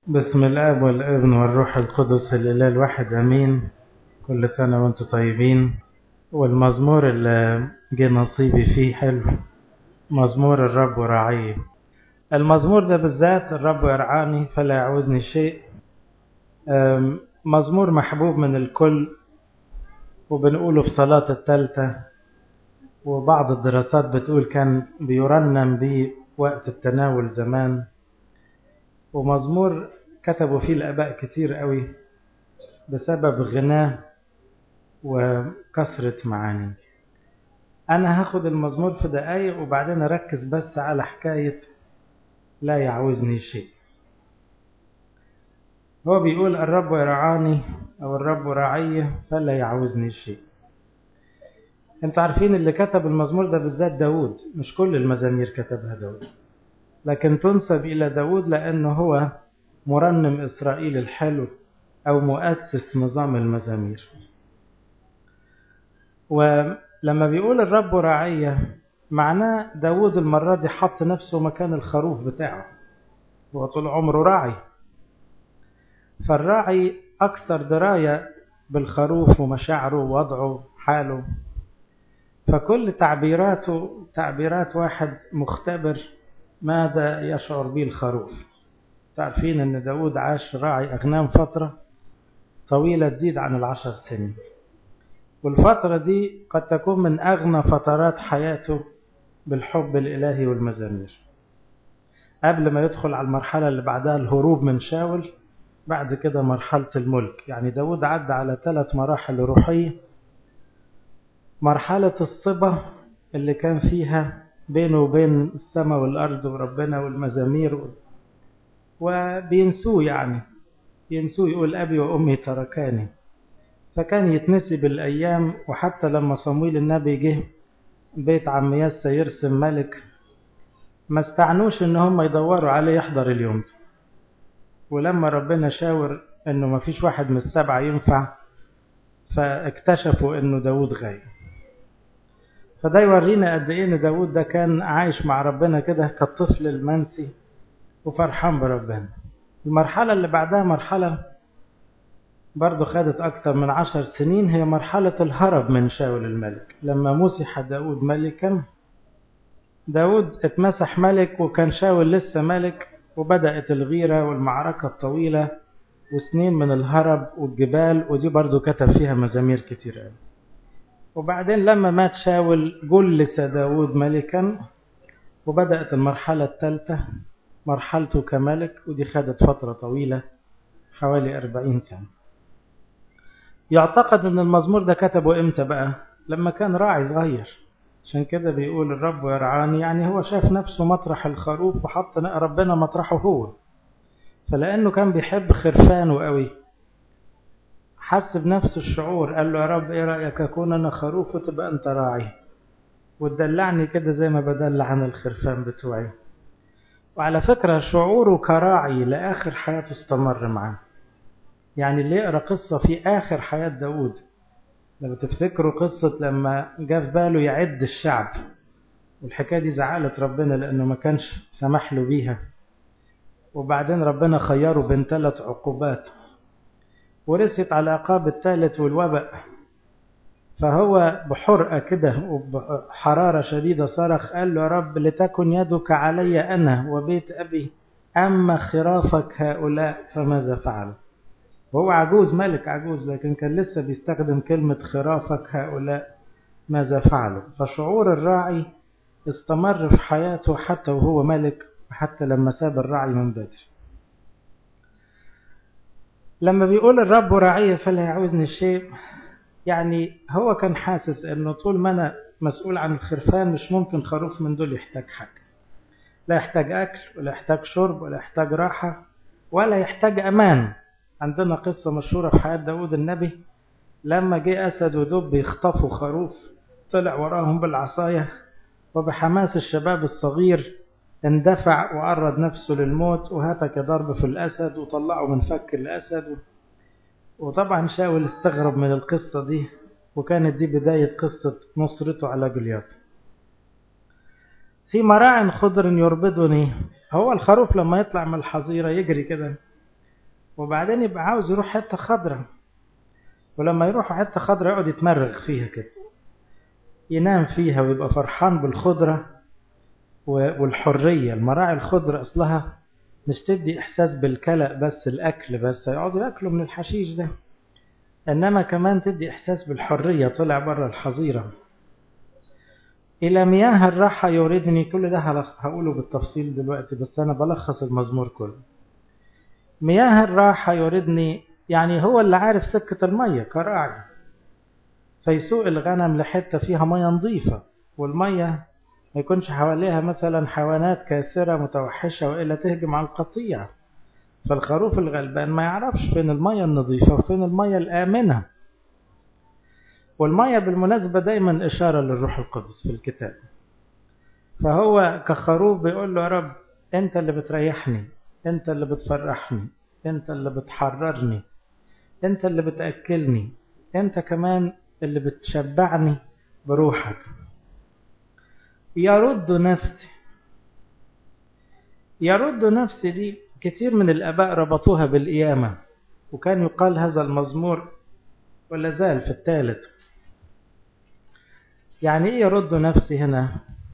بسم الآب والابن والروح القدس الإله الواحد أمين. كل سنة وانتم طيبين. والمزمور اللي جه نصيبي فيه حلو، مزمور الرب راعي. المزمور ده بالذات الرب يرعاني فلا يعوزني شيء. مزمور محبوب من الكل، وبنقوله في صلاة الثالثة، وبعض الدراسات بتقول كان بيرنم بيه وقت التناول زمان. ومزمور كتبوا فيه الآباء كتير قوي بسبب غناه وكثرة معاني. أنا هاخد المزمور في دقايق وبعدين أركز بس على حكاية لا يعوزني شيء. هو بيقول الرب يرعاني أو الرب راعي فلا يعوزني شيء. انتوا عارفين اللي كتب المزمور ده بالذات داود، مش كل المزامير كتبها داود، لكن تنسب إلى داود لأنه هو مرنم إسرائيل الحلو أو مؤسس نظام المزامير. ولما بيقول الرب راعي معناه داود المرة دي حط نفسه مكان الخروف بتاعه، هو طول عمره راعي، فالراعي أكثر دراية بالخروف ومشاعره ووضعه حاله، فكل تعبيراته تعبيرات واحد مختبر ماذا يشعر به الخروف. تعرفين أن داود عاش راعي أغنام فترة طويلة تزيد عن 10 سنين، والفترة دي قد تكون من أغنى فترات حياته بالحب الإلهي والمزامير، قبل ما يدخل على المرحلة اللي بعدها الهروب من شاول، بعد كده مرحلة الملك. يعني داود عدى على 3 مراحل روحية. مرحلة الصبا اللي كان فيها بينه وبين السماء والأرض وربنا والمزامير وبينسوه، يعني ينسوه، يقول أبي وأمي تركاني، فكان يتنسي بالأيام. وحتى لما صمويل النبي جه بيت عم ياسا يرسم ملك، ما استعنوش ان هم يدوروا عليه يحضر اليوم ده. ولما ربنا شاور انه ما فيش واحد من ال7 ينفع، فاكتشفوا انه داود غايب. فده يورينا قد ايه ان داود ده كان عايش مع ربنا كده كالطفل المنسي وفرحان بربنا. المرحلة اللي بعدها مرحلة برضو خدت اكتر من 10 سنين، هي مرحلة الهرب من شاول الملك. لما مسح داود ملكا، داود اتمسح ملك وكان شاول لسه ملك، وبدأت الغيرة والمعركة الطويلة وسنين من الهرب والجبال، ودي برضو كتب فيها مزامير كتير قوي. وبعدين لما مات شاول جلس داود ملكا، وبدأت المرحلة الثالثة مرحلته كملك، ودي خدت فترة طويلة حوالي 40 سنة. يعتقد ان المزمور ده كتبه امتى بقى؟ لما كان راعي صغير. عشان كده بيقول الرب يرعاني، يعني هو شاف نفسه مطرح الخروف وحط ربنا مطرحه هو. فلأنه كان بيحب خرفانه قوي، حس بنفس الشعور، قال له يا رب ايه رأيك اكون انا خروف وتبقى انت راعي، وتدلعني كده زي ما بدلع عن الخرفان بتوعي. وعلى فكرة شعوره كراعي لآخر حياته استمر معاه. يعني اللي يقرأ قصة في آخر حياة داود، لما تفتكروا قصة لما جاء في باله يعد الشعب، والحكاية دي زعلت ربنا لأنه ما كانش سمح له بيها، وبعدين ربنا خيره بين 3 عقوبات، ورثت على عقاب الثالث والوباء. فهو بحرقة كده وبحرارة شديدة صرخ، قال له يا رب لتكن يدك علي أنا وبيت أبي، أما خرافك هؤلاء فماذا فعل؟ وهو عجوز، ملك عجوز، لكن كان لسه بيستخدم كلمة خرافك هؤلاء ماذا فعلوا. فشعور الراعي استمر في حياته حتى وهو ملك، وحتى لما ساب الراعي من بدري. لما بيقول الرب راعي فلا يعوزني شيء، يعني هو كان حاسس انه طول ما انا مسؤول عن الخرفان مش ممكن خروف من دول يحتاج حاجة، لا يحتاج اكل ولا يحتاج شرب ولا يحتاج راحة ولا يحتاج امان. عندنا قصة مشهورة في حياة داود النبي، لما جه اسد ودب يخطفوا خروف، طلع وراهم بالعصاية، وبحماس الشباب الصغير اندفع وعرض نفسه للموت وهتك ضرب في الأسد وطلعه من فك الأسد. وطبعا شاول استغرب من القصة دي، وكانت دي بداية قصة نصرته على جولياث. في مراع خضر يربضني، هو الخروف لما يطلع من الحظيرة يجري كده وبعدين يبقى عاوز يروح حتة خضرة، ولما يروح حتة خضرة يقعد يتمرغ فيها كده، ينام فيها ويبقى فرحان بالخضرة والحرية. المراعي الخضرة أصلها مش تدي إحساس بالكلأ بس، الأكل بس يقعدوا يأكلوا من الحشيش ده، إنما كمان تدي إحساس بالحرية، طلع بره الحظيرة. إلى مياه الراحة يوردني. كل ده هقوله بالتفصيل دلوقتي، بس أنا بلخص المزمور كله. مياه الراحة يوردني يعني هو اللي عارف سكة المية كراعي، فيسوق الغنم لحتة فيها مية نظيفة، والمية ما يكونش حواليها مثلا حيوانات كاسرة متوحشة وإلا تهجم على القطيع. فالخروف الغلبان ما يعرفش فين المية النظيفة وفين المية الآمنة. والمية بالمناسبة دايما إشارة للروح القدس في الكتاب. فهو كخروف بيقول له يا رب أنت اللي بتريحني، أنت اللي بتفرحني، أنت اللي بتحررني، أنت اللي بتأكلني، أنت كمان اللي بتشبعني بروحك. يرد نفسي. يرد نفسي دي كتير من الآباء ربطوها بالقيامة، وكان يقال هذا المزمور ولا زال في الثالث. يعني إيه يرد نفسي هنا؟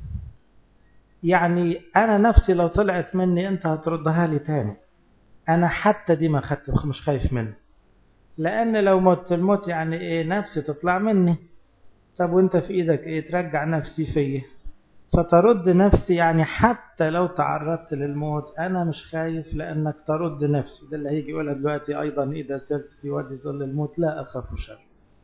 يعني أنا نفسي لو طلعت مني أنت هتردها لي تاني. أنا حتى دي ما خدت، مش خايف منه، لأن لو مت الموت يعني إيه؟ نفسي تطلع مني. طب وأنت في إيدك إيه؟ ترجع نفسي فيه. فترد نفسي يعني حتى لو تعرضت للموت أنا مش خايف، لأنك ترد نفسي. ده اللي هيجي يقولها دلوقتي أيضا، إذا سرت في وادي ظل الموت لا أخاف شر.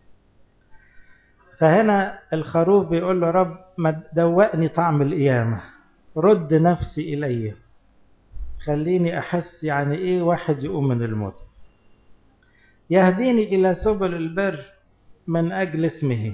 فهنا الخروف بيقول له رب ما دوقني طعم القيامة، رد نفسي إلي، خليني أحس يعني إيه واحد يقوم من الموت. يهديني إلى سبل البر من أجل اسمه.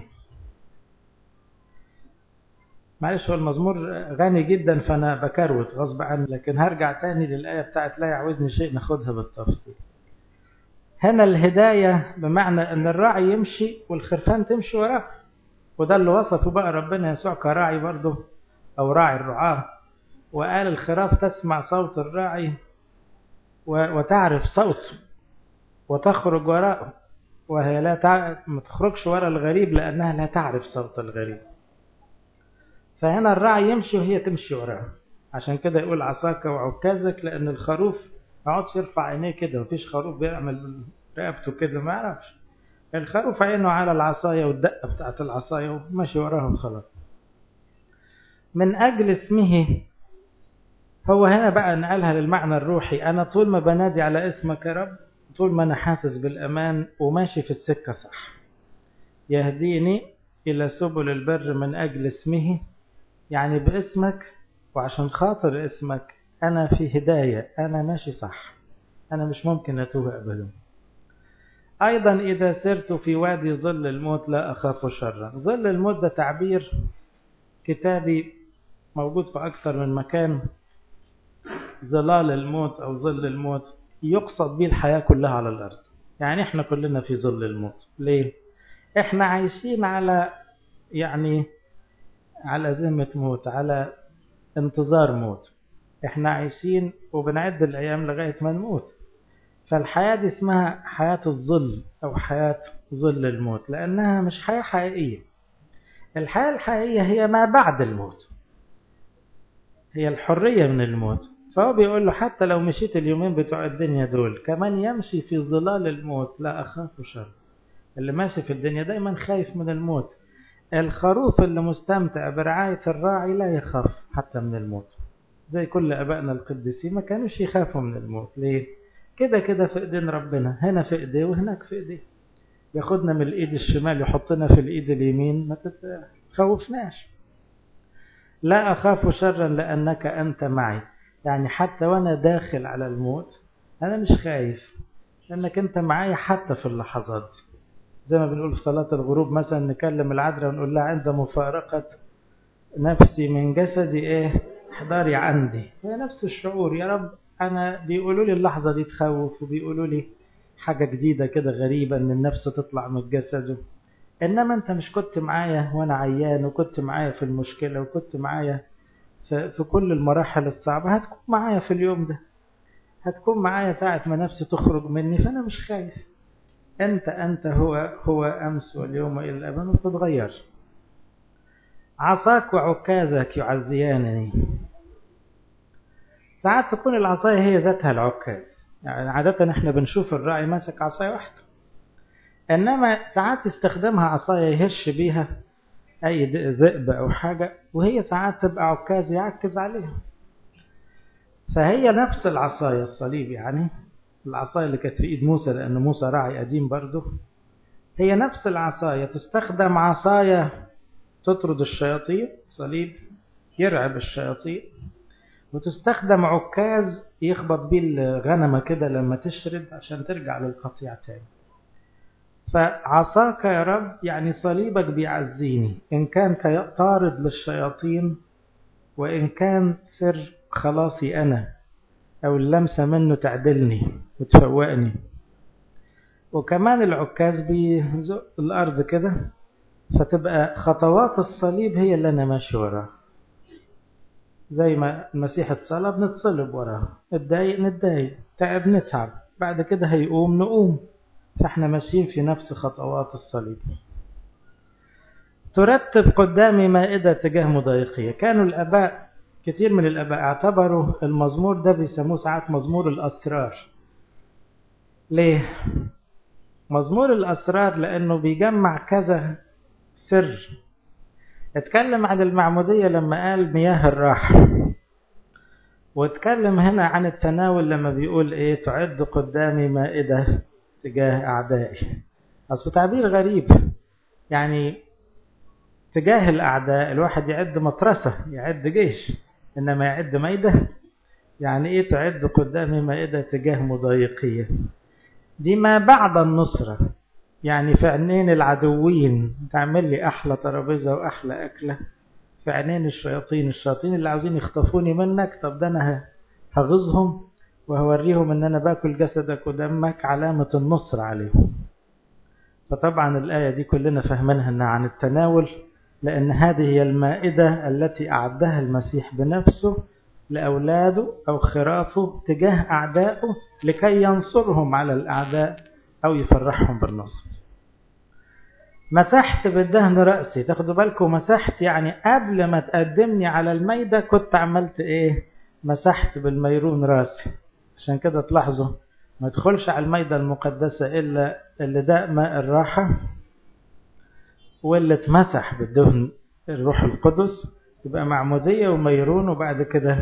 معلش هو المزمور غني جدا فأنا بكروت غصب عني، لكن هرجع تاني للآية بتاعت لا يعوزني شيء، ناخدها بالتفصيل. هنا الهداية بمعنى أن الراعي يمشي والخرفان تمشي وراه، وده اللي وصفه بقى ربنا يسوع كراعي برضه، أو راعي الرعاة. وقال الخراف تسمع صوت الراعي وتعرف صوته وتخرج وراءه، وهي ما تخرجش وراء الغريب لأنها لا تعرف صوت الغريب. فهنا الراعي يمشي وهي تمشي وراه. عشان كده يقول عصاك وعكازك، لأن الخروف ما يقعدش يرفع عينيه كده، مفيش خروف بيعمل رقبته كده، ما يعرفش. الخروف عينه على العصاية والدقة بتاعت العصاية وماشي وراهم خلاص. من أجل اسمه. هو هنا بقى نقلها للمعنى الروحي. أنا طول ما بنادي على اسمك يا رب، طول ما أنا حاسس بالأمان وماشي في السكة صح. يهديني إلى سبل البر من أجل اسمه، يعني باسمك وعشان خاطر اسمك أنا في هداية، أنا ماشي صح، أنا مش ممكن أتوه أبدا. أيضا إذا سرت في وادي ظل الموت لا أخاف شرا. ظل الموت ده تعبير كتابي موجود في أكثر من مكان. ظلال الموت أو ظل الموت يقصد به الحياة كلها على الأرض. يعني إحنا كلنا في ظل الموت. ليه؟ إحنا عايشين على على ذمة موت، على انتظار موت. إحنا عايشين وبنعد الأيام لغاية ما نموت. فالحياة دي اسمها حياة الظل أو حياة ظل الموت، لأنها مش حياة حقيقية. الحياة الحقيقية هي ما بعد الموت، هي الحرية من الموت. فهو بيقول له حتى لو مشيت اليومين بتوع الدنيا دول، كمان يمشي في ظلال الموت لا أخاف شر. اللي ماشي في الدنيا دايما خايف من الموت. الخروف اللي مستمتع برعاية الراعي لا يخاف حتى من الموت. زي كل أبائنا القديسين ما كانوش يخافوا من الموت. ليه؟ كده كده في إيدين ربنا، هنا في إيديه وهناك في إيديه. ياخدنا من الإيد الشمال يحطنا في الإيد اليمين، ما تخوفناش. لا أخاف شرا لأنك أنت معي. يعني حتى وأنا داخل على الموت أنا مش خايف، لأنك أنت معي حتى في اللحظات. زي ما بنقول في صلاة الغروب مثلا، نكلم العذراء ونقول لها عند مفارقة نفسي من جسدي احضري عندي. هي نفس الشعور. يا رب أنا بيقولوا لي اللحظة دي تخوف، وبيقولوا لي حاجة جديدة كده غريبة إن النفس تطلع من الجسد، إنما أنت مش كنت معايا وأنا عيان، وكنت معايا في المشكلة، وكنت معايا في كل المراحل الصعبة، هتكون معايا في اليوم ده. هتكون معايا ساعة ما نفسي تخرج مني، فأنا مش خايف. أنت هو أمس واليوم إلى الأبد، ما بتتغيرش. عصاك وعكازك يعزيانني. ساعات تكون العصاية هي ذاتها العكاز، يعني عادة احنا بنشوف الراعي ماسك عصاية واحدة، إنما ساعات يستخدمها عصاية يهش بيها أي ذئب أو حاجة، وهي ساعات تبقى عكاز يعكز عليها. فهي نفس العصاية، الصليب يعني العصاية اللي كانت في إيد موسى، لأن موسى راعي قديم برضه، هي نفس العصاية. تستخدم عصاية تطرد الشياطين، صليب يرعب الشياطين، وتستخدم عكاز يخبط بيه الغنمة كده لما تشرد عشان ترجع للقطيع تاني. فعصاك يا رب يعني صليبك بيعزيني، إن كان طارد للشياطين، وإن كان سر خلاصي أنا، أو اللمسة منه تعدلني وتفوقني. وكمان العكاز بيزق الأرض كده، فتبقى خطوات الصليب هي اللي أنا ماشي وراها. زي ما المسيح اتصلب نتصلب وراه، اتضايق نتضايق، تعب نتعب، بعد كده هيقوم نقوم. فاحنا ماشيين في نفس خطوات الصليب. ترتب قدامي مائدة تجاه مضايقية. كانوا الآباء، كتير من الآباء اعتبروا المزمور ده بيسموه ساعات مزمور الأسرار. ليه؟ مزمور الأسرار لأنه بيجمع كذا سر. اتكلم عن المعمودية لما قال مياه الراحة، واتكلم هنا عن التناول لما بيقول ايه تعد قدامي مائدة تجاه أعدائي. أصل تعبير غريب، يعني تجاه الأعداء الواحد يعد مطرسة يعد جيش، إنما يعد مائدة. يعني ايه تعد قدامي مائدة تجاه مضايقية؟ دي ما بعد النصرة، يعني في عينين العدوين تعمل لي أحلى ترابيزة وأحلى أكلة، في عينين الشياطين اللي عاوزين يخطفوني منك، طب ده أنا هغزهم وهوريهم ان انا باكل جسدك ودمك، علامة النصر عليهم. فطبعا الآية دي كلنا فهمناها انها عن التناول، لأن هذه هي المائدة التي أعدها المسيح بنفسه لأولاده أو خرافه تجاه أعدائه، لكي ينصرهم على الأعداء أو يفرحهم بالنصر. مسحت بالدهن رأسي. تاخدوا بالكم، مسحت يعني قبل ما تقدمني على الميدة كنت عملت ايه؟ مسحت بالميرون رأسي. عشان كده تلاحظوا ما تدخلش على الميدة المقدسة إلا اللي داء ماء الراحة، واللي اتمسح بالدهن الروح القدس، يبقى معمودية وميرون، وبعد كده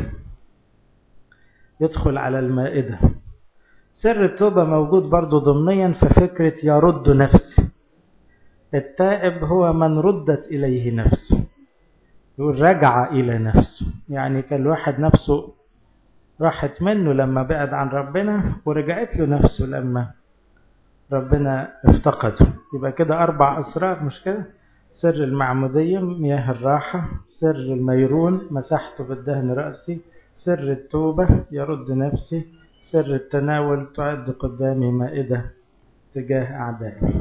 يدخل على المائدة. سر التوبة موجود برضو ضمنيا في فكرة يرد نفسي. التائب هو من ردت إليه نفسه، يقول رجع إلى نفسه، يعني كان الواحد نفسه راحت منه لما بعد عن ربنا، ورجعت له نفسه لما ربنا افتقده. يبقى كده 4 أسرار، مش كده؟ سر المعمودية مياه الراحة، سر الميرون مسحته بالدهن رأسي، سر التوبة يرد نفسي، سر التناول تعد قدامي مائدة تجاه أعدائي.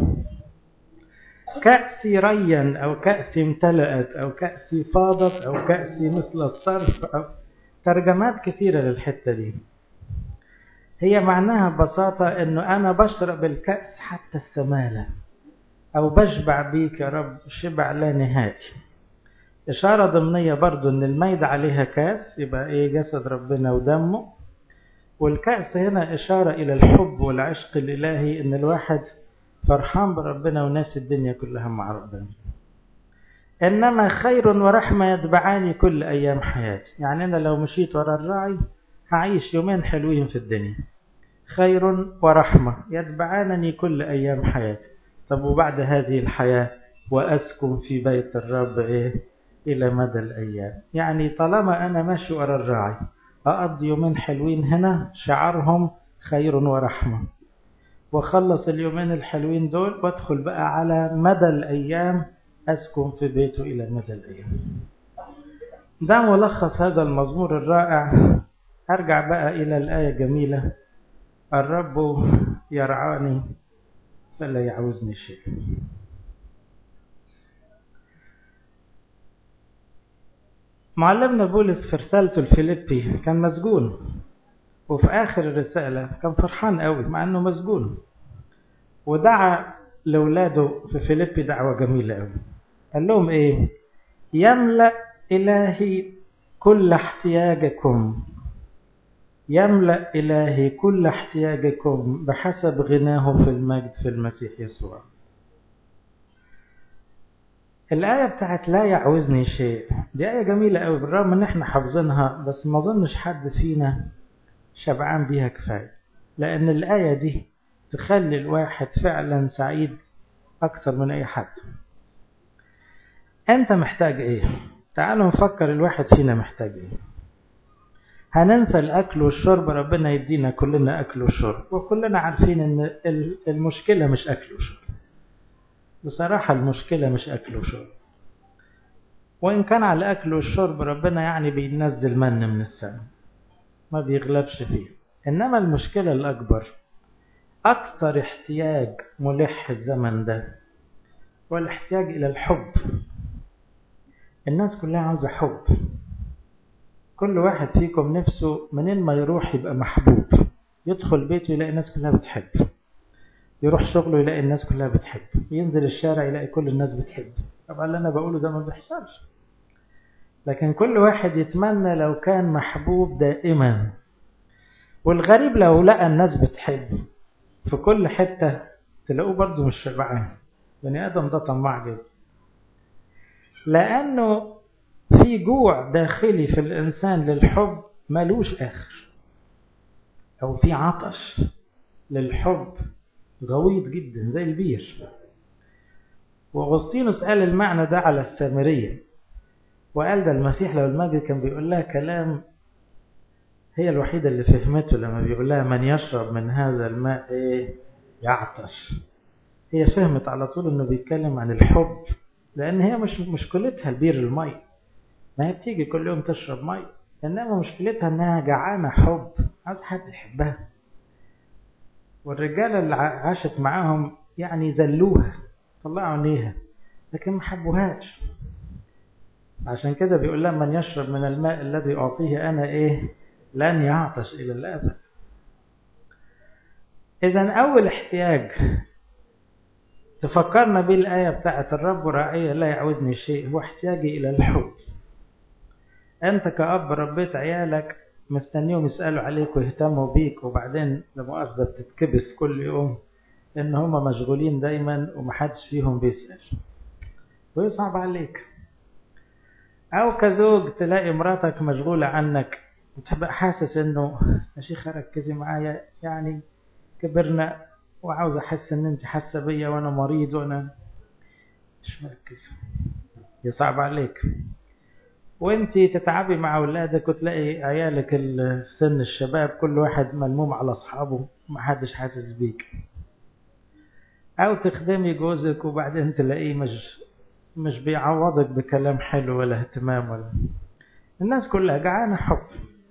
كأسي ريا أو كأسي امتلأت أو كأسي فاضت أو كأسي مثل الصرف، أو ترجمات كثيرة للحتة دي. هي معناها ببساطة أنه أنا بشرب الكأس حتى السمالة، أو بشبع بيك يا رب شبع لا نهائي. إشارة ضمنية برضو أن الميدة عليها كأس، يبقى إيه؟ جسد ربنا ودمه. والكأس هنا إشارة إلى الحب والعشق الإلهي، أن الواحد فرحان بربنا وناس الدنيا كلها مع ربنا. إنما خير ورحمة يتبعاني كل أيام حياتي. يعني أنا لو مشيت ورا الراعي هعيش يومين حلوين في الدنيا، خير ورحمة يتبعانني كل أيام حياتي. طب وبعد هذه الحياة وأسكن في بيت الرب إيه؟ إلى مدى الأيام. يعني طالما أنا ماشي ورا الراعي أقضي يومين حلوين هنا شعرهم خير ورحمة، وخلص اليومين الحلوين دول وادخل بقى على مدى الأيام أسكن في بيته إلى مدى الأيام. ده ملخص هذا المزمور الرائع. أرجع بقى إلى الآية الجميلة: الرب يرعاني فلا يعوزني شيء. معلمنا بولس في رسالته الفيليبي كان مسجون، وفي آخر الرسالة كان فرحان قوي مع أنه مسجون، ودعا لأولاده في فيليبي دعوة جميلة قوي. قال لهم إيه؟ يملأ إلهي كل احتياجكم، يملأ إلهي كل احتياجكم بحسب غناه في المجد في المسيح يسوع. الآية بتاعت لا يعوزني شيء دي آية جميلة قوي، بالرغم ان احنا حافظينها بس ما ظنش حد فينا شبعان بيها كفاية، لأن الآية دي تخلي الواحد فعلا سعيد أكتر من أي حد. أنت محتاج إيه؟ تعالوا نفكر الواحد فينا محتاج إيه. هننسى الأكل والشرب، ربنا يدينا كلنا أكل وشرب، وكلنا عارفين أن المشكلة مش أكل وشرب. بصراحة المشكلة مش أكل وشرب، وإن كان على الأكل والشرب ربنا يعني بينزل من السماء ما بيغلبش فيه، إنما المشكلة الأكبر أكثر احتياج ملح الزمن ده والاحتياج إلى الحب. الناس كلها عاوزة حب، كل واحد فيكم نفسه منين ما يروح يبقى محبوب، يدخل بيته يلاقي الناس كلها بتحب، يروح شغله يلاقي الناس كلها بتحب، ينزل الشارع يلاقي كل الناس بتحب. طبعا اللي أنا بقوله ده ما بيحصلش، لكن كل واحد يتمنى لو كان محبوب دائما. والغريب لو لقى الناس بتحب في كل حتة تلاقوه برضو مش شبعان. بني آدم ده طماع جدا، لأنه في جوع داخلي في الإنسان للحب ملوش آخر، أو في عطش للحب غويط جدا زي البير. وأغسطينوس قال المعنى ده على السامرية، وقال ده المسيح لو المجد كان بيقول لها كلام هي الوحيدة اللي فهمته لما بيقول لها من يشرب من هذا الماء إيه؟ يعطش. هي فهمت على طول إنه بيتكلم عن الحب، لأن هي مش مشكلتها البير المي، ما هي بتيجي كل يوم تشرب مي، إنما مشكلتها إنها جعانة حب، عايز حد يحبها. والرجالة اللي عاشت معاهم يعني زلوها طلعوا عينيها لكن ما حبوهاش. عشان كده بيقول لها من يشرب من الماء الذي أعطيه أنا إيه؟ لن يعطش إلى الأبد. إذن أول احتياج تفكرنا به الآية بتاعت الرب راعي لا يعوزني شيء هو احتياجي إلى الحب. أنت كأب ربيت عيالك مستنيهم يسألوا عليك ويهتموا بيك، وبعدين لمؤاخذة بتتكبس كل يوم إن هم مشغولين دايما ومحدش فيهم بيسأل ويصعب عليك. أو كزوج تلاقي مراتك مشغولة عنك وتبقى حاسس إنه يا شيخة ركزي معايا، يعني كبرنا وعاوز أحس إن أنت حاسة بيا وأنا مريض وأنا مش مركز، يصعب عليك. وانت تتعبي مع أولادك وتلاقي عيالك في سن الشباب كل واحد ملموم على أصحابه ومحدش حاسس بيك. أو تخدمي جوزك وبعدين تلاقيه مش بيعوضك بكلام حلو ولا اهتمام ولا. الناس كلها جعانة حب،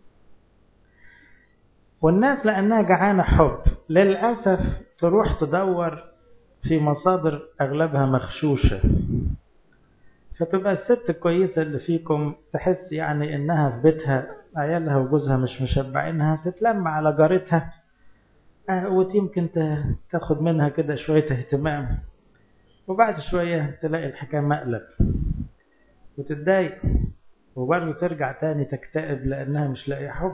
والناس لأنها جعانة حب للأسف تروح تدور في مصادر أغلبها مغشوشة، فتبقى الست الكويسة اللي فيكم تحس يعني إنها في بيتها عيالها وجوزها مش مشبعينها، تتلم على جارتها ويمكن تاخد منها كده شوية اهتمام، وبعد شوية تلاقي الحكاية مقلب وتتضايق، وبرضه ترجع تاني تكتئب لأنها مش لاقي حب.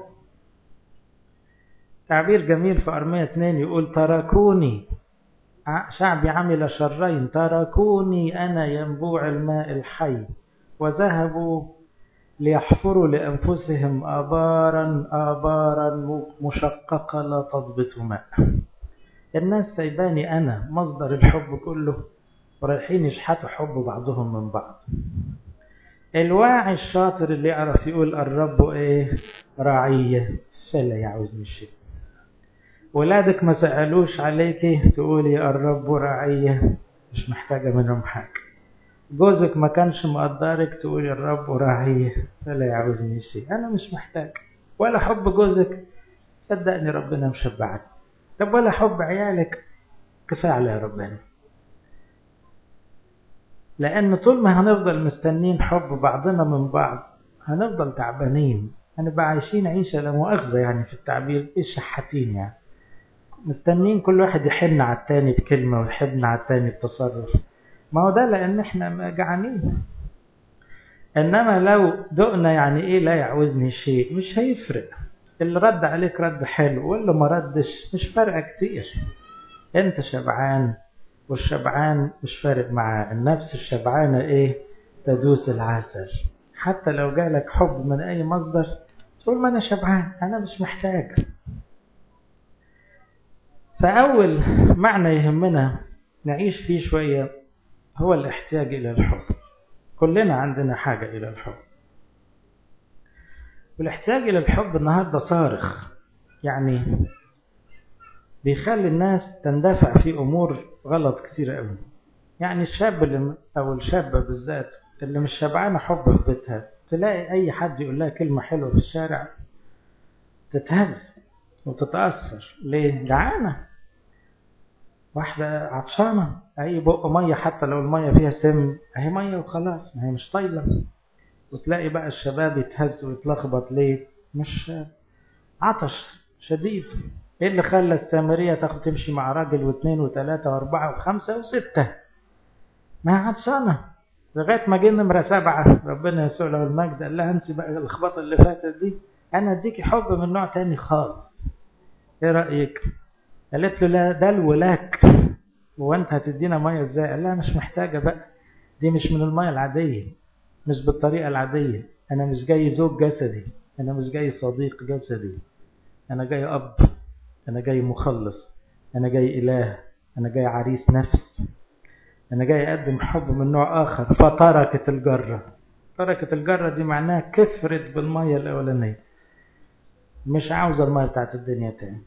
تعبير جميل في أرمية 2 يقول تركوني شعبي عمل شرين، تركوني أنا ينبوع الماء الحي وذهبوا ليحفروا لأنفسهم آبارا آبارا مشققة لا تضبط ماء. الناس سايباني أنا مصدر الحب كله ورايحين يشحتوا حب بعضهم من بعض. الواعي الشاطر اللي يعرف يقول الرب إيه؟ راعية فلا يعوزني شيء. ولادك ما سألوش عليكي تقولي الرب راعية مش محتاجة منهم حاجة. جوزك ما كانش مقدرك تقولي الرب راعية فلا يعوزني شيء، أنا مش محتاج ولا حب جوزك، صدقني ربنا مشبعك. طب ولا حب عيالك؟ كفاية على ربنا. لأن طول ما هنفضل مستنين حب بعضنا من بعض هنفضل تعبانين، هنبقى عايشين عيشة لا مؤاخذة يعني في التعبير، إيه الشحاتين يعني، مستنين كل واحد يحن على التاني بكلمة ويحن على التاني بتصرف. ما هو ده لأن إحنا جعانين. إنما لو دقنا يعني إيه لا يعوزني شيء، مش هيفرق. اللي رد عليك رد حلو واللي ما ردش مش فارقة كتير. أنت شبعان والشبعان مش فارق معاه. النفس الشبعانة إيه؟ تدوس العسل. حتى لو جالك حب من أي مصدر تقول ما أنا شبعان، أنا مش محتاج. فأول معنى يهمنا نعيش فيه شوية هو الاحتياج إلى الحب. كلنا عندنا حاجة إلى الحب، والاحتياج إلى الحب النهاردة صارخ، يعني بيخلي الناس تندفع في أمور غلط كتير قوي. يعني الشاب أو الشابة بالذات اللي مش شبعانة حب في بيتها، تلاقي أي حد يقول لها كلمة حلوة في الشارع تتهز وتتأثر. ليه؟ جعانة. واحدة عطشانة، أي بق مية حتى لو المية فيها سم، أهي مية وخلاص، ما هي مش طايلة. وتلاقي بقى الشباب يتهز ويتلخبط. ليه؟ مش عطش شديد. إيه اللي خلى السامرية تمشي مع راجل واثنين وثلاثة واربعة وخمسة وستة؟ ما عطشانة. لغاية ما جه نمرة 7 ربنا يسوع له المجد قال لها انت بقى الخبطة اللي فاتت دي أنا أديكي حب من نوع تاني خالص، إيه رأيك؟ قالت له لا ده الولاك، وانت هتدينا ميه ازاي؟ قال لها مش محتاجه بقى، دي مش من الميه العاديه، مش بالطريقه العاديه. انا مش جاي زوج جسدي، انا مش جاي صديق جسدي، انا جاي اب، انا جاي مخلص، انا جاي اله، انا جاي عريس نفس، انا جاي اقدم حب من نوع اخر. فتركت الجره. تركت الجره دي معناها كفرت بالميه الاولانيه، مش عاوزه الميه بتاعت الدنيا تاني.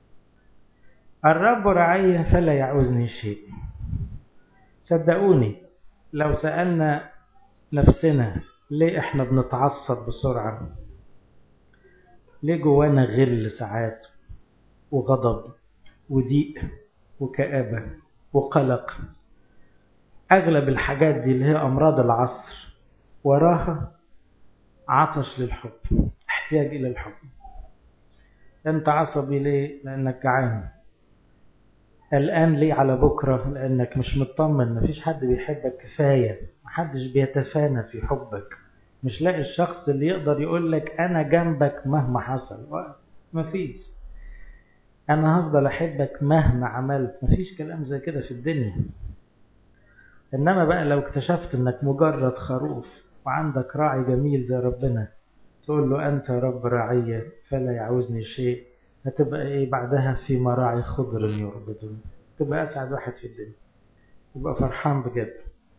الرب رعي فلا يعوزني شيء. صدقوني لو سألنا نفسنا ليه احنا بنتعصب بسرعة، ليه جوانا غل ساعات وغضب وضيق وكآبة وقلق، أغلب الحاجات دي اللي هي أمراض العصر وراها عطش للحب، احتياج إلى الحب. أنت عصبي ليه؟ لأنك جعان. قلقان ليه على بكرة؟ لأنك مش مطمن، مفيش حد بيحبك كفاية، محدش بيتفانى في حبك، مش لاقي الشخص اللي يقدر يقولك أنا جنبك مهما حصل. مفيش أنا هفضل أحبك مهما عملت، مفيش كلام زي كده في الدنيا. إنما بقى لو اكتشفت أنك مجرد خروف وعندك راعي جميل زي ربنا، تقول له أنت يا رب راعي فلا يعوزني شيء، هتبقى إيه بعدها؟ في مراعي خضر يربطني، تبقى أسعد واحد في الدنيا، تبقى فرحان بجد.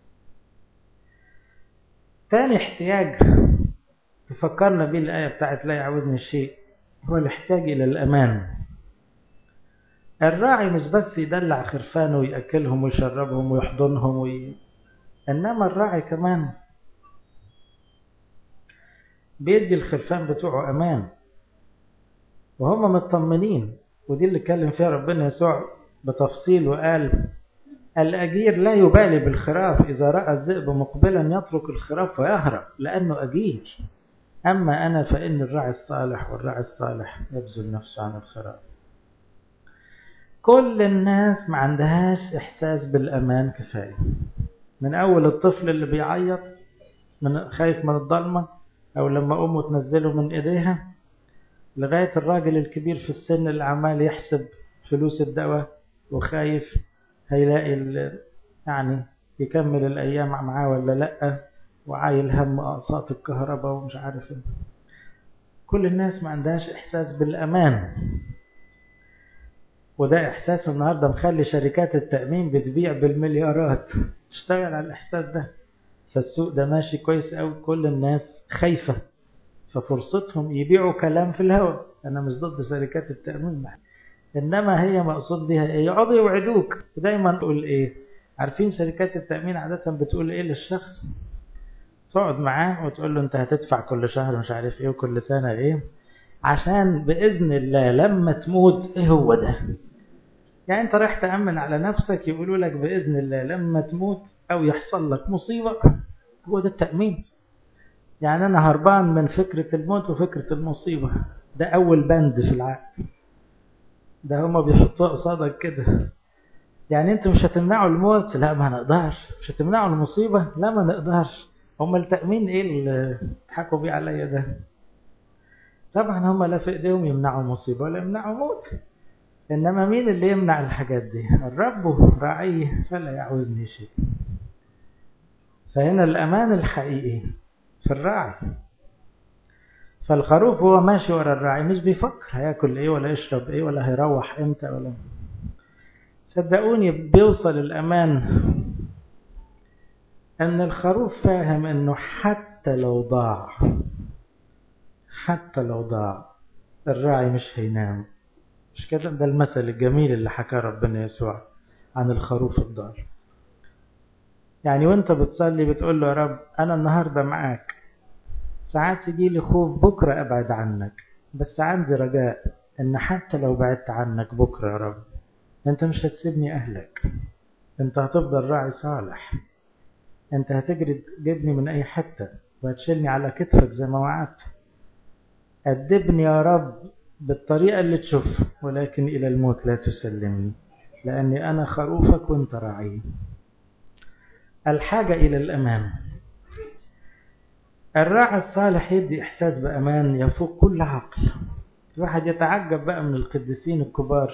تاني احتياج تفكرنا بيه الآية بتاعت لا يعوزني شيء هو الاحتياج إلى الأمان. الراعي مش بس يدلع خرفانه ويأكلهم ويشربهم ويحضنهم إنما الراعي كمان بيدي الخرفان بتوعه أمان وهم مطمنين. ودي اللي اتكلم فيها ربنا يسوع بتفصيل وقال الأجير لا يبالي بالخراف، إذا رأى الذئب مقبلا يترك الخراف ويهرب لأنه أجير. أما أنا فإن الراعي الصالح والراعي الصالح يبذل نفسه عن الخراف. كل الناس ما عندهاش إحساس بالأمان كفاية، من أول الطفل اللي بيعيط من خايف من الضلمة أو لما أمه تنزله من إيديها، لغاية الراجل الكبير في السن اللي عمال يحسب فلوس الدواء وخايف هيلاقي يعني يكمل الأيام معاه ولا لأ، وعايل هم أقساط الكهرباء ومش عارف. كل الناس ما عندهاش إحساس بالأمان، وده إحساس النهاردة مخلي شركات التأمين بتبيع بالمليارات تشتغل على الإحساس ده. فالسوق ده ماشي كويس أوي، كل الناس خايفة، ففرصتهم يبيعوا كلام في الهواء. أنا مش ضد شركات التأمين، إنما هي مقصود بها إيه؟ يقعدوا يوعدوك ودايما تقول إيه؟ عارفين شركات التأمين عادة بتقول إيه للشخص؟ تقعد معاه وتقول له أنت هتدفع كل شهر مش عارف إيه وكل سنة إيه، عشان بإذن الله لما تموت. إيه هو ده؟ يعني أنت رايح تأمن على نفسك، يقولوا لك بإذن الله لما تموت أو يحصل لك مصيبة. هو ده التأمين؟ يعني أنا هربان من فكرة الموت وفكرة المصيبة، ده أول بند في العقل، ده هما بيحطوه قصادك كده. يعني أنتوا مش هتمنعوا الموت؟ لا ما نقدرش. مش هتمنعوا المصيبة؟ لا ما نقدرش. هما التأمين إيه اللي حكوا بيه عليا ده؟ طبعا هما لا في إيديهم يمنعوا مصيبة ولا يمنعوا موت، إنما مين اللي يمنع الحاجات دي؟ الرب راعيه فلا يعوزني شيء. فهنا الأمان الحقيقي في الراعي. فالخروف هو ماشي ورا الراعي، مش بيفكر هياكل ايه ولا يشرب ايه ولا هيروح امتى ولا. صدقوني بيوصل الأمان أن الخروف فاهم أنه حتى لو ضاع الراعي مش هينام. مش كده؟ ده المثل الجميل اللي حكى ربنا يسوع عن الخروف الضال. يعني وانت بتصلي بتقول له يا رب أنا النهاردة معاك، ساعات يجي لي خوف بكرة أبعد عنك، بس عندي رجاء أن حتى لو بعدت عنك بكرة يا رب أنت مش هتسيبني أهلك، أنت هتفضل راعي صالح، أنت هتجيبني من أي حتة وهتشيلني على كتفك زي ما وعدت. أدبني يا رب بالطريقة اللي تشوف، ولكن إلى الموت لا تسلمني، لأني أنا خروفك وأنت راعي. الحاجة إلى الأمان. الراعي الصالح يدي إحساس بأمان يفوق كل عقل. الواحد يتعجب بقى من القديسين الكبار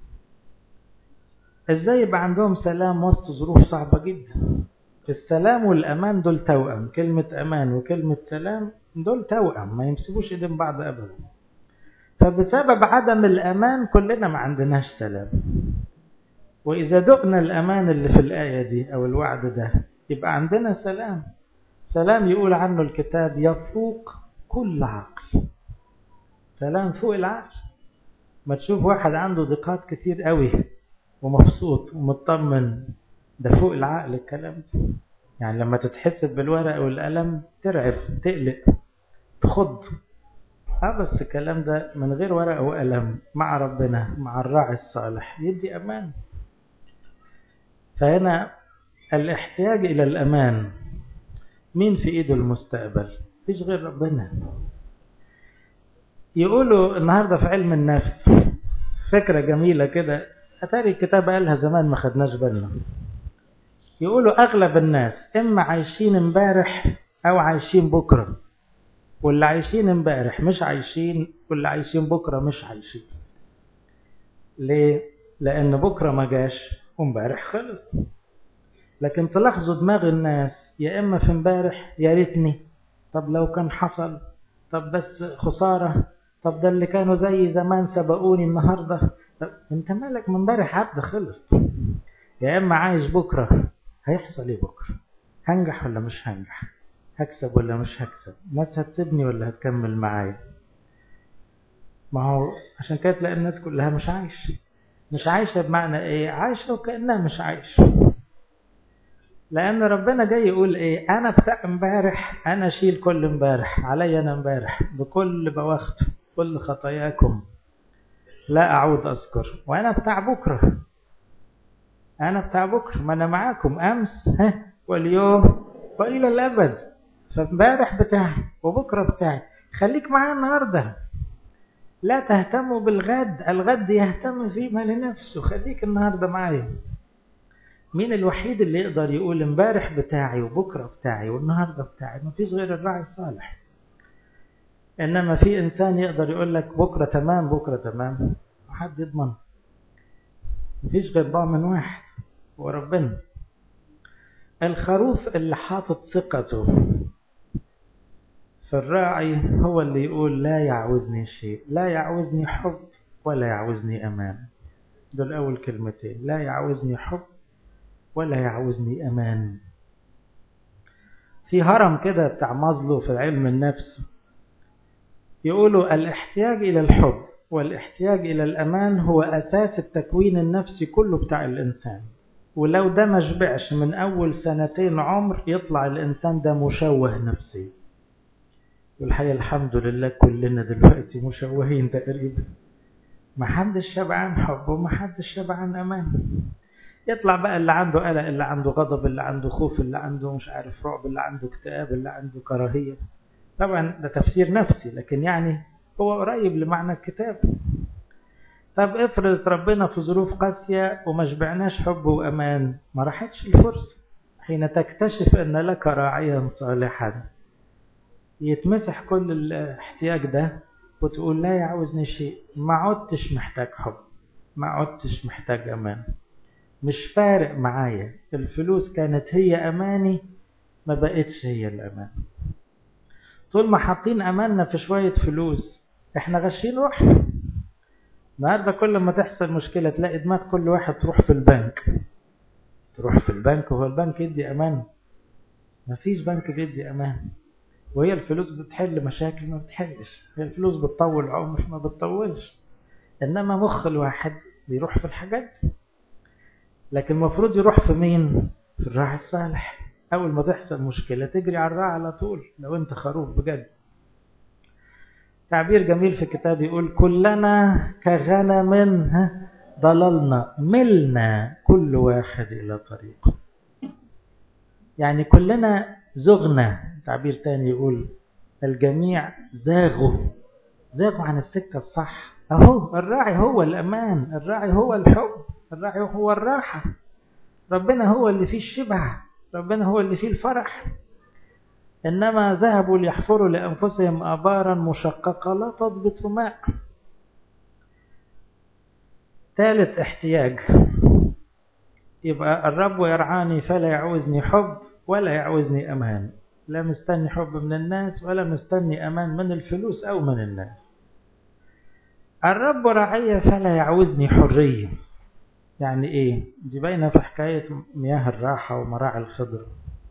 إزاي يبقى عندهم سلام وسط ظروف صعبة جدا. السلام والأمان دول توأم، كلمة أمان وكلمة سلام دول توأم، ما يمسكوش إيدين بعض أبدا. فبسبب عدم الأمان كلنا ما عندناش سلام. وإذا دقنا الأمان اللي في الآية دي أو الوعد ده يبقى عندنا سلام. سلام يقول عنه الكتاب يفوق كل عقل. سلام فوق العقل. ما تشوف واحد عنده ضيقات كتير قوي ومبسوط ومطمن، ده فوق العقل الكلام ده. يعني لما تتحسب بالورق والقلم ترعب، تقلق، تخض. بس الكلام ده من غير ورق وقلم مع ربنا مع الراعي الصالح يدي أمان. فهنا الاحتياج إلى الأمان. مين في إيده المستقبل؟ فيش غير ربنا. يقولوا النهاردة في علم النفس فكرة جميلة كده، أتاري الكتاب قالها زمان ما خدناش بالنا. يقولوا أغلب الناس إما عايشين امبارح أو عايشين بكرة، واللي عايشين امبارح مش عايشين، واللي عايشين بكرة مش عايشين. ليه؟ لأن بكرة ما جاش وامبارح خلص. لكن تلاحظوا دماغ الناس يا إما في امبارح يا ريتني، طب لو كان حصل، طب بس خسارة، طب ده اللي كانوا زي زمان سبقوني النهاردة. طب انت مالك من امبارح عبد خلص. يا إما عايش بكرة، هيحصل ايه بكرة؟ هنجح ولا مش هنجح؟ هكسب ولا مش هكسب؟ ناس هتسيبني ولا هتكمل معايا؟ ما هو عشان كده تلاقي الناس كلها مش عايشة بمعنى ايه؟ عايشة وكأنها مش عايشة. لأن ربنا جاي يقول ايه؟ أنا بتاع امبارح، أنا أشيل كل امبارح علي، أنا امبارح بكل بواخته كل خطاياكم لا أعود أذكر. وأنا بتاع بكرة، أنا بتاع بكرة، ما أنا معاكم أمس واليوم وإلى الأبد. فامبارح بتاعي وبكرة بتاعي، خليك معايا النهاردة. لا تهتموا بالغد، الغد يهتم فيما لنفسه. خليك النهاردة معايا. مين الوحيد اللي يقدر يقول امبارح بتاعي وبكرة بتاعي والنهاردة بتاعي؟ مفيش غير الراعي الصالح. إنما في إنسان يقدر يقول لك بكرة تمام بكرة تمام، محد يضمن. مفيش غير ضامن واحد هو ربنا. الخروف اللي حاطط ثقته في الراعي هو اللي يقول لا يعوزني شيء، لا يعوزني حب ولا يعوزني أمان. دول أول كلمتين، لا يعوزني حب ولا يعوزني أمان. في هرم كده بتاع مازلو في علم النفس يقولوا الاحتياج إلى الحب والاحتياج إلى الأمان هو أساس التكوين النفسي كله بتاع الإنسان. ولو ده ما شبعش من أول 2 عمر يطلع الإنسان ده مشوه نفسي. والحقيقة الحمد لله كلنا دلوقتي مشوهين تقريبا. محدش شبعان حب ومحدش شبعان أمان. يطلع بقى اللي عنده قلق، اللي عنده غضب، اللي عنده خوف، اللي عنده مش عارف رعب، اللي عنده اكتئاب، اللي عنده كراهية. طبعا ده تفسير نفسي، لكن يعني هو قريب لمعنى الكتاب. طب افرض ربنا في ظروف قاسية وما شبعناش حب وأمان، ما راحتش الفرصة. حين تكتشف أن لك راعيا صالحا يتمسح كل الاحتياج ده وتقول لا يعوزني شيء، ما عدتش محتاج حب، ما عدتش محتاج أمان، مش فارق معايا. الفلوس كانت هي أماني، ما بقتش هي الأمان. طول ما حاطين أماننا في شوية فلوس احنا غشين روحنا. النهارده كل ما تحصل مشكلة تلاقي دماغ كل واحد تروح في البنك. تروح في البنك، وهو البنك يدي أمان؟ مفيش بنك بيدي أمان. وهي الفلوس بتحل مشاكل؟ ما بتحلش. هي الفلوس بتطول عمر؟ ما بتطولش. إنما مخ الواحد بيروح في الحاجات. لكن المفروض يروح في مين؟ في الراعي الصالح. أول ما تحصل مشكلة تجري على الراعي على طول لو أنت خروف بجد. تعبير جميل في الكتاب يقول كلنا كغنم ضللنا ملنا كل واحد إلى طريقه. يعني كلنا زغنا. تعبير تاني يقول الجميع زاغوا عن السكة الصح. أهو الراعي هو الأمان، الراعي هو الحب، الراعي هو الراحة. ربنا هو اللي فيه الشبع، ربنا هو اللي فيه الفرح. إنما ذهبوا ليحفروا لأنفسهم آبارا مشققة لا تضبط ماء. ثالث احتياج، يبقى الرب يرعاني فلا يعوزني حب ولا يعوزني أمان. لا مستني حب من الناس ولا مستني أمان من الفلوس أو من الناس. الرب رعي فلا يعوزني حرية. يعني إيه؟ دي باينة في حكاية مياه الراحة ومراعي الخضر.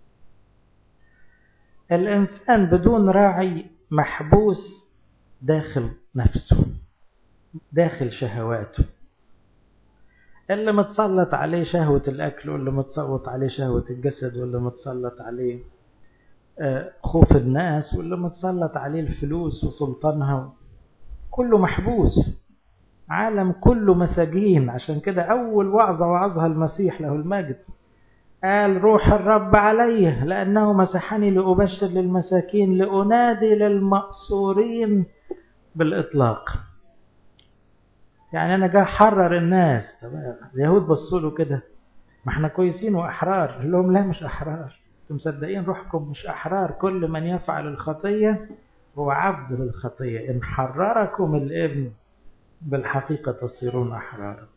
الإنسان بدون راعي محبوس داخل نفسه، داخل شهواته. اللي متسلط عليه شهوة الأكل، واللي متسلط عليه شهوة الجسد، واللي متسلط عليه خوف الناس، واللي متسلط عليه الفلوس وسلطانها، كله محبوس. عالم كله مساجين. عشان كده أول وعظة وعظها المسيح له المجد قال روح الرب عليه لأنه مسحني لأبشر للمساكين لأنادي للمأسورين بالإطلاق. يعني أنا جاي أحرر الناس. اليهود بصوا له كده، ما احنا كويسين وأحرار. قال لهم لا مش أحرار، انتم مصدقين روحكم مش أحرار. كل من يفعل الخطية هو عبد للخطية. إن حرركم الابن بالحقيقة تصيرون أحرارا.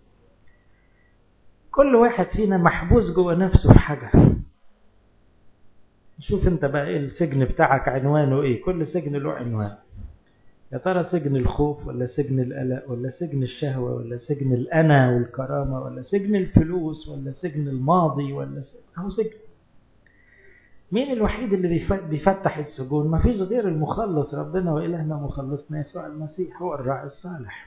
كل واحد فينا محبوس جوه نفسه في حاجة. شوف انت بقى ايه السجن بتاعك، عنوانه ايه؟ كل سجن له عنوان. يا ترى سجن الخوف، ولا سجن القلق، ولا سجن الشهوة، ولا سجن الأنا والكرامة، ولا سجن الفلوس، ولا سجن الماضي، ولا أهو سجن. مين الوحيد اللي بيفتح السجون؟ ما فيش غير المخلص ربنا وإلهنا مخلصنا يسوع المسيح، هو الراعي الصالح.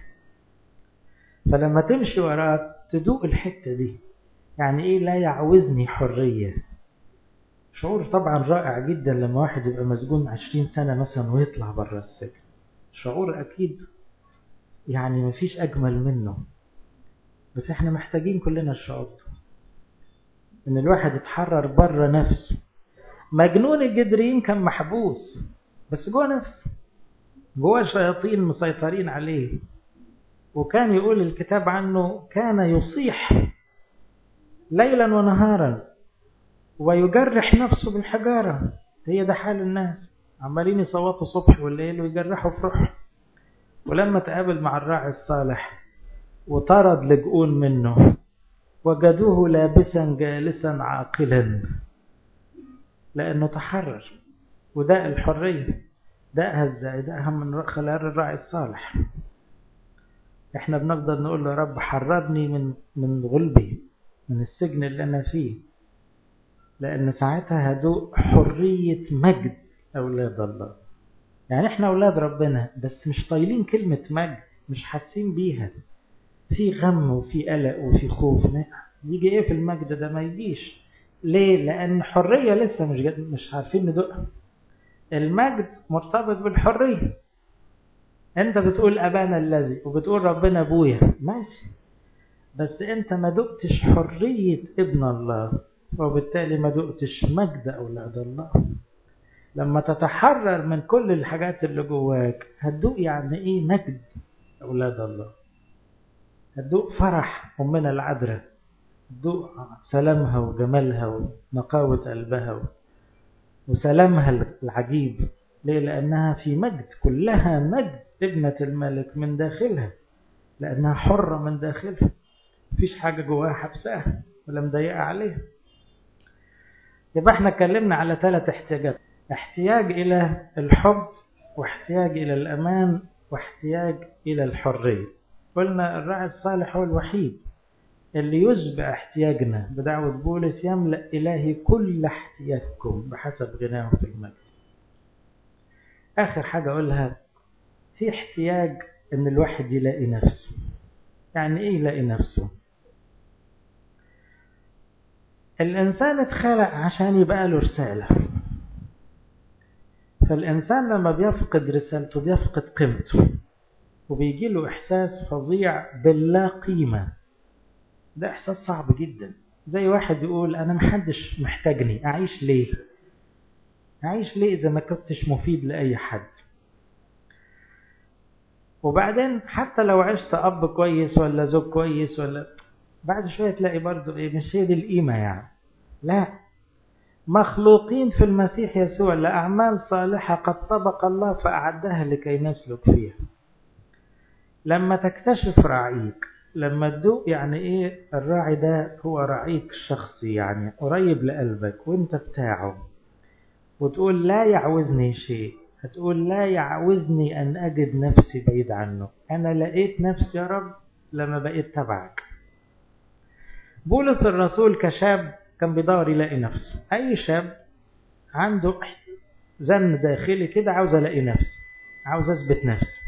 فلما تمشي وراه تدوق الحتة دي. يعني ايه لا يعوزني حرية؟ شعور طبعا رائع جدا لما واحد يبقى مسجون 20 سنة مثلا ويطلع بره السجن. شعور أكيد يعني مفيش أجمل منه. بس احنا محتاجين كلنا الشعور ده، إن الواحد يتحرر بره نفسه. مجنون الجدرين كان محبوس بس جوه نفسه، جوه شياطين مسيطرين عليه. وكان يقول الكتاب عنه كان يصيح ليلا ونهارا ويجرح نفسه بالحجارة. هي ده حال الناس، عمالين يصوتوا صبح والليل ويجرحوا في روحه. ولما تقابل مع الراعي الصالح وطرد لجؤون منه وجدوه لابسا جالسا عاقلا، لأنه تحرر. وده الحرية. ده ازاي؟ ده من خلال الراعي الصالح. احنا بنفضل نقول له يا رب حررني من غلبي، من السجن اللي أنا فيه، لأن ساعتها هدوء حرية مجد أولاد الله. يعني احنا أولاد ربنا بس مش طايلين كلمة مجد، مش حاسين بيها. في غم وفي قلق وفي خوف. يجي ايه في المجد ده؟ ما يجيش. ليه؟ لأن حرية لسه مش عارفين ندوقها. المجد مرتبط بالحرية. انت بتقول أبانا الذي وبتقول ربنا أبويا، ماشي، بس انت ما دقتش حرية ابن الله، وبالتالي ما دقتش مجد أولاد الله. لما تتحرر من كل الحاجات اللي جواك هتدوق يعني ايه مجد اولاد الله، هتدوق فرح امنا العذراء، هتدوق سلامها وجمالها ونقاوة قلبها وسلامها العجيب. ليه؟ لانها في مجد، كلها مجد ابنة الملك من داخلها، لانها حرة من داخلها، مفيش حاجة جواها حبسها ولا مضايقة عليها. يبقى احنا اتكلمنا على 3 احتياجات: احتياج إلى الحب، واحتياج إلى الأمان، واحتياج إلى الحرية. قلنا الراعي الصالح هو الوحيد اللي يشبع احتياجنا بدعوة بولس: يملأ إلهي كل احتياجكم بحسب غناه في المجد. آخر حاجة أقولها، في احتياج إن الواحد يلاقي نفسه. يعني إيه يلاقي نفسه؟ الإنسان اتخلق عشان يبقى له رسالة، فالإنسان لما بيفقد رسالته بيفقد قيمته، وبيجي له إحساس فظيع باللا قيمة. ده إحساس صعب جدا، زي واحد يقول أنا محدش محتاجني، أعيش ليه؟ أعيش ليه إذا ما كنتش مفيد لأي حد؟ وبعدين حتى لو عشت أب كويس ولا زوج كويس ولا بعد شوية تلاقي برضو إيه، مش هي دي القيمة يعني. لا، مخلوقين في المسيح يسوع لأعمال صالحة قد سبق الله فأعدها لكي نسلك فيها. لما تكتشف راعيك، لما تدوق يعني إيه الراعي ده هو راعيك الشخصي، يعني قريب لقلبك وانت بتاعه، وتقول لا يعوزني شيء، هتقول لا يعوزني أن أجد نفسي بعيد عنه. أنا لقيت نفسي يا رب لما بقيت تبعك. بولس الرسول كشاب كان بيدور يلاقي نفسه. أي شاب عنده زن داخلي كده، عاوز ألاقي نفسي، عاوز أثبت نفسي.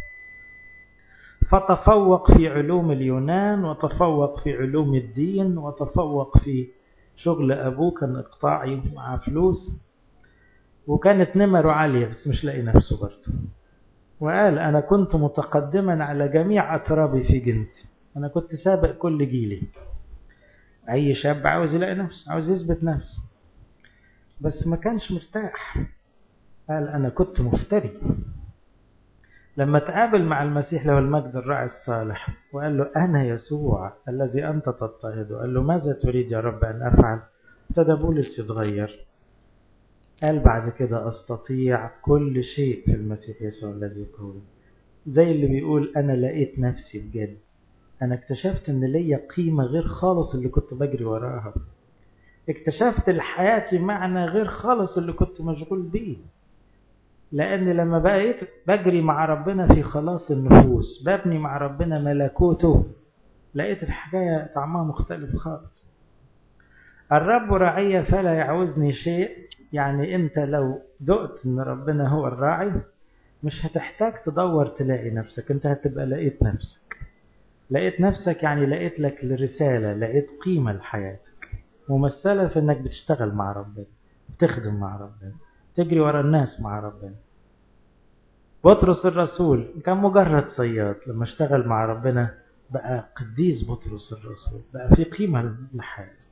فتفوق في علوم اليونان، وتفوق في علوم الدين، وتفوق في شغل أبوه، كان إقطاعي مع فلوس، وكانت نمره عالية، بس مش لاقي نفسه برضه. وقال أنا كنت متقدما على جميع أترابي في جنسي، أنا كنت سابق كل جيلي. أي شاب عاوز يلاقي نفسه، عاوز يثبت نفسه، بس ما كانش مرتاح. قال أنا كنت مفتري. لما تقابل مع المسيح له المجد الراعي الصالح وقال له أنا يسوع الذي أنت تضطهده، قال له ماذا تريد يا رب أن أفعل؟ ابتدى بولس يتغير، قال بعد كده أستطيع كل شيء في المسيح يسوع الذي يقوي. زي اللي بيقول أنا لقيت نفسي بجد، أنا اكتشفت أن ليا قيمة غير خالص اللي كنت بجري وراها، اكتشفت لحياتي معنى غير خالص اللي كنت مشغول بيه. لأن لما بقيت بجري مع ربنا في خلاص النفوس، ببني مع ربنا ملكوته، لقيت الحكاية طعمها مختلف خالص. الرب راعي فلا يعوزني شيء، يعني أنت لو دقت أن ربنا هو الراعي مش هتحتاج تدور تلاقي نفسك، أنت هتبقى لقيت نفسك. لقيت نفسك يعني لقيت لك الرسالة، لقيت قيمة لحياتك، ممثلة في أنك بتشتغل مع ربنا، بتخدم مع ربنا، تجري ورا الناس مع ربنا. بطرس الرسول كان مجرد صياد، لما اشتغل مع ربنا بقى قديس بطرس الرسول، بقى في قيمة لحياته.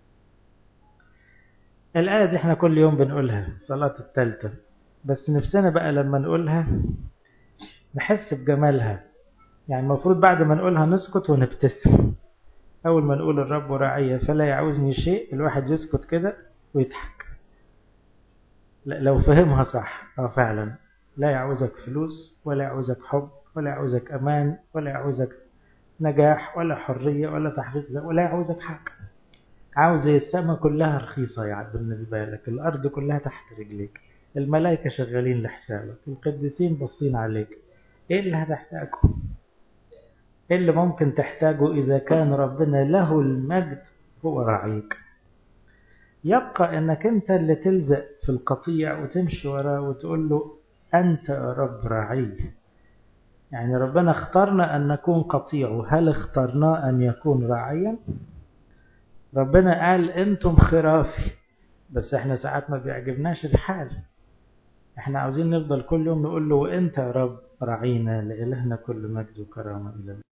الآية دي احنا كل يوم بنقولها صلاة الثالثة، بس نفسنا بقى لما نقولها نحس بجمالها. يعني المفروض بعد ما نقولها نسكت ونبتسم. أول ما نقول الرب راعي فلا يعوزني شيء، الواحد يسكت كده ويضحك. لو فهمها صح، فعلا لا يعوزك فلوس، ولا يعوزك حب، ولا يعوزك أمان، ولا يعوزك نجاح، ولا حرية، ولا تحقيق ذات، ولا يعوزك حق. عاوز السماء كلها رخيصة يعني بالنسبة لك، الأرض كلها تحت رجليك، الملائكة شغالين لحسابك، القديسين بصين عليك. إيه اللي هتحتاجه؟ إيه اللي ممكن تحتاجه إذا كان ربنا له المجد هو راعيك؟ يبقى أنك أنت اللي تلزق في القطيع وتمشي وراه وتقول له أنت يا رب راعي. يعني ربنا اختارنا أن نكون قطيعه، هل اخترنا أن يكون راعيا؟ ربنا قال أنتم خرافي، بس احنا ساعات ما بيعجبناش الحال. احنا عاوزين نفضل كل يوم نقول له وانت يا رب راعينا، لإلهنا كل مجد وكرامة إلى